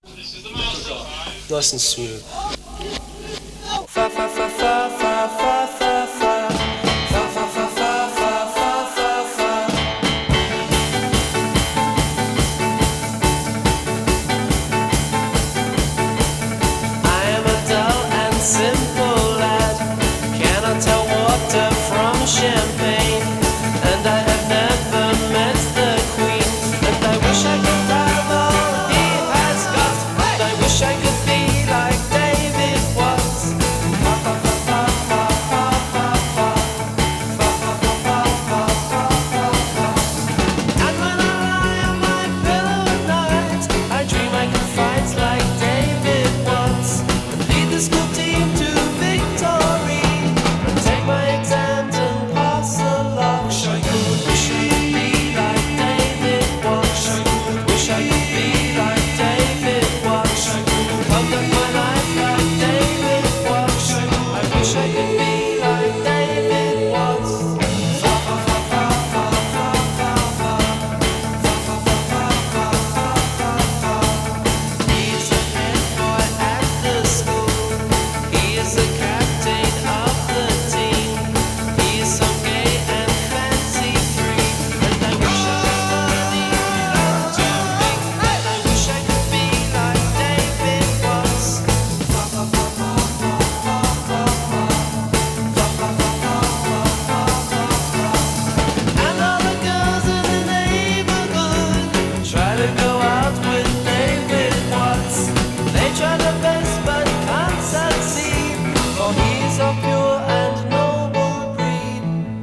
Nice and smooth. Fa fa fa fa fa fa fa fa. Fa fa fa fa fa fa fa fa. I am a dull and simple lad, cannot tell water from champagne, and I have never met the Queen, and I wish I could have all he has got, and I wish I could be like David Watts. Fa fa fa fa fa fa fa fa. Fa fa fa fa fa fa fa fa. And when I lie on my pillow at night, I dream I could fight like David Watts, and lead the school team to victory, and take my exams and pass a lot. Wish I could be like David Watts. Wish I could be like David Watts. Conduct my life like David Watts. I wish I could be like David Watts. Fa fa fa fa fa fa fa fa. Fa fa fa fa fa fa fa fa. He's a head boy at the school. He is the captain of the team. He is so gay and fancy free, and I wish I had money to me, and I wish I could be like David Watts. Fa fa fa fa fa fa fa fa. Fa fa fa fa fa fa fa fa. And all the girls in the neighborhood try to go out with David Watts. They try their best but can't succeed, for he's of pure and noble breed.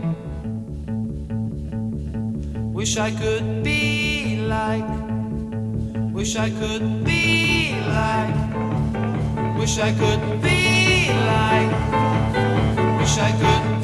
Wish I could be like, wish I could be like, wish I could be like, wish I could